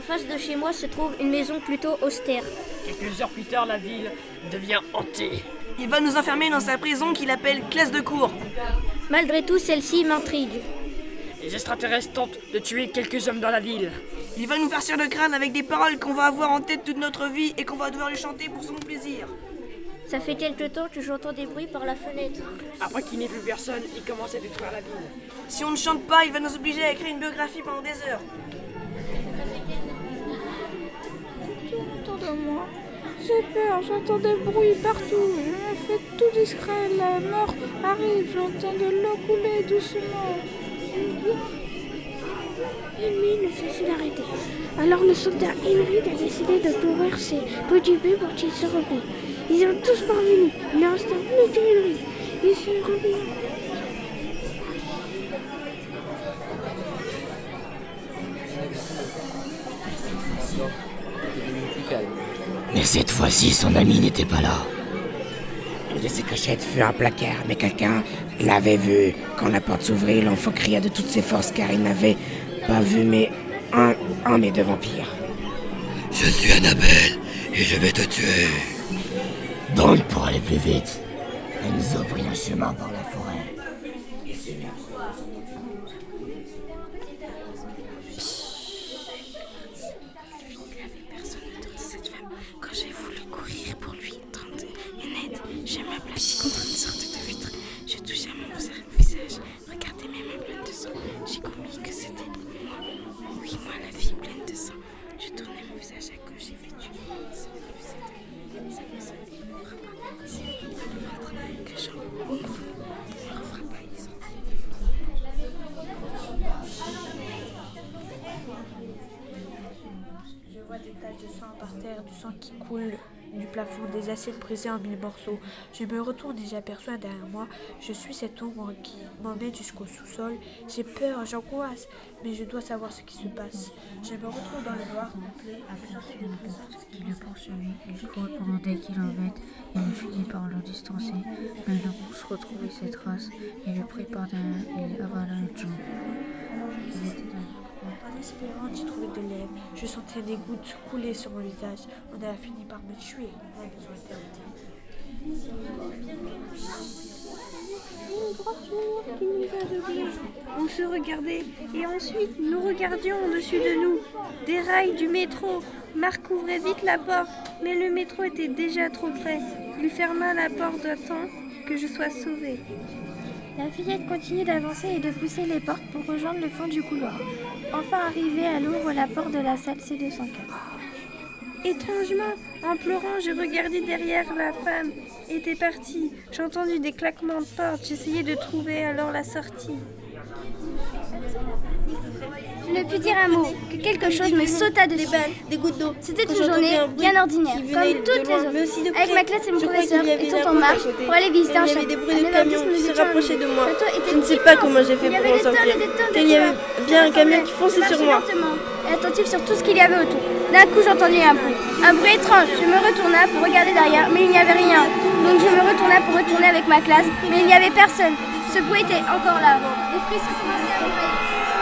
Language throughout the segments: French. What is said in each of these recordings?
face de chez moi se trouve une maison plutôt austère. Quelques heures plus tard, la ville devient hantée. Il va nous enfermer dans sa prison qu'il appelle classe de cour. Malgré tout, celle-ci m'intrigue. Les extraterrestres tentent de tuer quelques hommes dans la ville. Il va nous farcir le crâne avec des paroles qu'on va avoir en tête toute notre vie et qu'on va devoir lui chanter pour son plaisir. Ça fait quelque temps que j'entends des bruits par la fenêtre. Après qu'il n'y ait plus personne, il commence à détruire la ville. Si on ne chante pas, il va nous obliger à écrire une biographie pendant des heures. Autour de moi, j'ai peur, j'entends des bruits partout. Je me fais tout discret, la mort arrive, j'entends de l'eau couler doucement. Ennemi ne cesse d'arrêter. Alors le soldat Henry a décidé de courir ses petits pieds pour qu'ils se replient. Ils ont tous parvenu. Il ne reste plus qu'Henry. Ils se replient. Mais cette fois-ci, son ami n'était pas là. Une de ses cachettes fut un placard, mais quelqu'un l'avait vu. Quand la porte s'ouvrit, l'enfant cria de toutes ses forces car il n'avait pas vu un des deux vampires. Je suis Annabelle et je vais te tuer. Donc, pour aller plus vite, Enzo prit un chemin par la forêt. Et c'est là. Quand j'ai voulu courir pour lui tendre une aide, je m'aplatis contre une sorte de vitre. Je touchais à mon visage, regardais mes mains pleines de sang. J'ai compris que c'était moi. Oui, moi, la fille pleine de sang. Je tournais mon visage à gauche et vêtu. Ça me semblait me frappa. Si le ventre que j'en ouvre, me frappa. Je vois des taches de sang par terre, du sang qui coule du plafond, des assiettes brisées en mille morceaux. Je me retourne et j'aperçois derrière moi. Je suis cette ombre qui m'emmène jusqu'au sous-sol. J'ai peur, j'angoisse, mais je dois savoir ce qui se passe. Je me retrouve dans le noir complet. Aperçut une porte qui le poursuivit. Il court pendant des kilomètres et il finit par le distancer. Mais le monstre retrouvait ses traces et le prit par derrière et avala une jambe. Il était dans une croix. En espérant d'y trouver de l'air, je sentais des gouttes couler sur mon visage. On a fini par me tuer. Une éternité. Une grosse lumière qui nous aveuglait. On se regardait et ensuite nous regardions au-dessus de nous. Des rails du métro. Marc ouvrait vite la porte, mais le métro était déjà trop près. Il ferma la porte à temps que je sois sauvée. La fillette continue d'avancer et de pousser les portes pour rejoindre le fond du couloir. Enfin arrivée, elle ouvre la porte de la salle C204. Étrangement, en pleurant, je regardais derrière. La femme était partie. J'ai entendu des claquements de porte. J'essayais de trouver alors la sortie. Je ne pus dire un mot, que quelque chose me sauta dessus. Des gouttes d'eau. C'était une journée bien ordinaire, comme toutes les autres. Avec ma classe et mon professeur, étant en marche pour aller visiter un château. Il y avait des bruits de camions qui se rapprochaient de moi. Je ne sais immense. pas comment j'ai fait Il y pour avait m'en des tonnes sortir. et des tonnes de Il y avait coureurs. bien un Je camion ressemblais. qui fonçait Je sur marchais moi. lentement et attentif sur tout ce qu'il y avait autour. D'un coup, j'entendis un bruit étrange. Je me retourna pour regarder derrière, mais il n'y avait rien. Donc je me retourna pour retourner avec ma classe, mais il n'y avait personne. Ce bruit était encore là. Les frissons commençaient à m'envahir.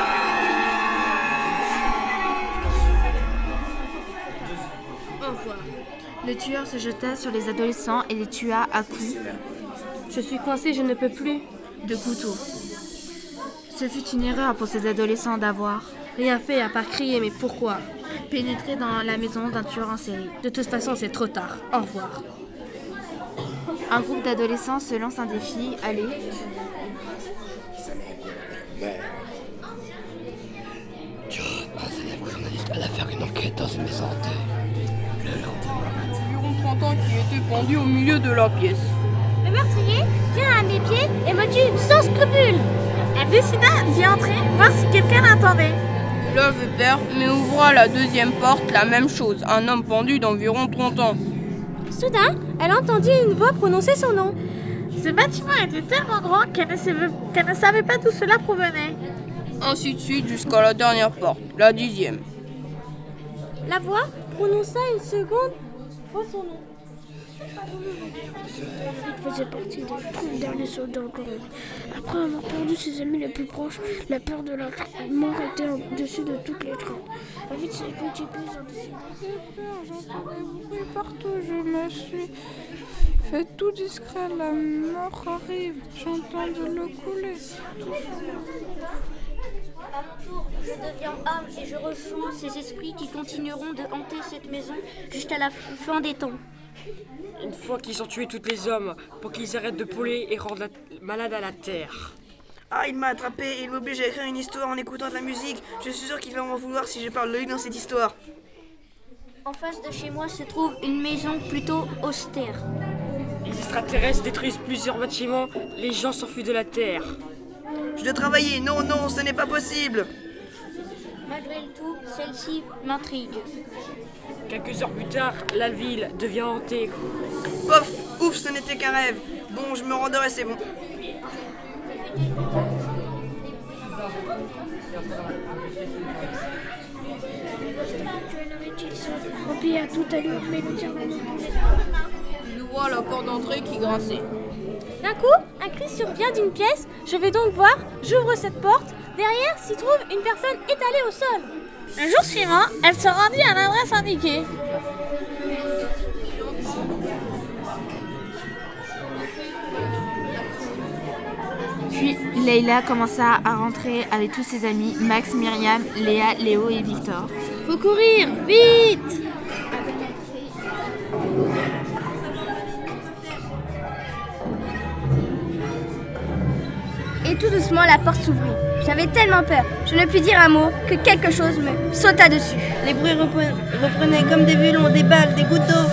Au revoir. Le tueur se jeta sur les adolescents et les tua à coups. Je suis coincée, je ne peux plus. De couteau. Ce fut une erreur pour ces adolescents d'avoir Rien fait à part crier, mais pourquoi? pénétré dans la maison d'un tueur en série. De toute façon, c'est trop tard. Au revoir. Un groupe d'adolescents se lance un défi. Allez, John, un célèbre journaliste, alla faire une enquête dans une maison hantée. Le lendemain, Environ 30 ans qui était pendu au milieu de la pièce. Le meurtrier vient à mes pieds et me tue sans scrupule. Elle décida d'y entrer, voir si quelqu'un l'attendait. L'homme père, mais ouvra la deuxième porte, la même chose. Un homme pendu d'environ 30 ans. Soudain, elle entendit une voix prononcer son nom. Ce bâtiment était tellement grand qu'elle ne savait pas d'où cela provenait. Ainsi de suite jusqu'à la dernière porte, la 10e. La voix prononça une seconde fois son nom. Il faisait partie des 30 derniers soldats encore. Après avoir perdu ses amis les plus proches, la peur de la mort était au-dessus de toutes les craintes. La vie de ses coéquipiers ont décidé. J'entends des bruits partout, je me suis fait tout discret, la mort arrive, j'entends de l'eau couler. À mon tour, je deviens âme et je rejoins ces esprits qui continueront de hanter cette maison jusqu'à la fin des temps. Une fois qu'ils ont tué tous les hommes, pour qu'ils arrêtent de polluer et rendre malade à la terre. Ah, il m'a attrapé et il m'oblige à écrire une histoire en écoutant de la musique. Je suis sûr qu'il va m'en vouloir si je parle de lui dans cette histoire. En face de chez moi se trouve une maison plutôt austère. Les extraterrestres détruisent plusieurs bâtiments, les gens s'enfuient de la terre. Je dois travailler, non, non, ce n'est pas possible. Malgré le tout, celle-ci m'intrigue. Quelques heures plus tard, la ville devient hantée. Pof, ouf, ce n'était qu'un rêve. Bon, je me rendrai, c'est bon. Rempli à toute allure, mais le tir Je vois la porte d'entrée qui grinçait. D'un coup, un cri survient d'une pièce. Je vais donc voir, j'ouvre cette porte. Derrière s'y trouve une personne étalée au sol. Le jour suivant, elle se rendit à l'adresse indiquée. Puis Leila commença à rentrer avec tous ses amis, Max, Myriam, Léa, Léo et Victor. Faut courir, vite! Et tout doucement, la porte s'ouvrit. J'avais tellement peur, je ne pus dire un mot, que quelque chose me sauta dessus. Les bruits reprenaient comme des violons, des balles, des gouttes d'eau.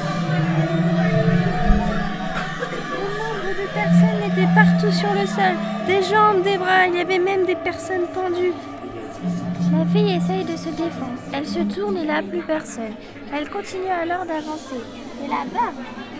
Des personnes étaient partout sur le sol, des jambes, des bras, il y avait même des personnes pendues. La fille essaye de se défendre. Elle se tourne et là, plus personne. Elle continue alors d'avancer. Et là-bas,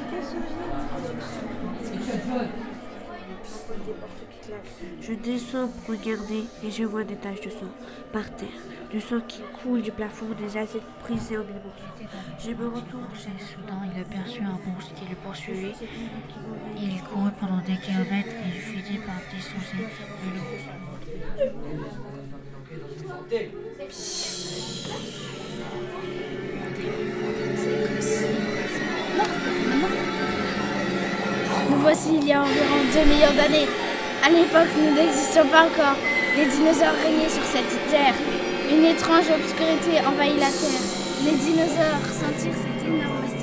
Je descends pour regarder et je vois des taches de sang par terre, du sang qui coule du plafond, des assiettes brisées au milieu. Je me retourne et soudain il aperçut un monstre qui le poursuivait. Il courut pendant des kilomètres et il finit par distancer le nous voici il y a environ 2 millions d'années. À l'époque, nous n'existions pas encore. Les dinosaures régnaient sur cette terre. Une étrange obscurité envahit la terre. Les dinosaures sentirent cette énorme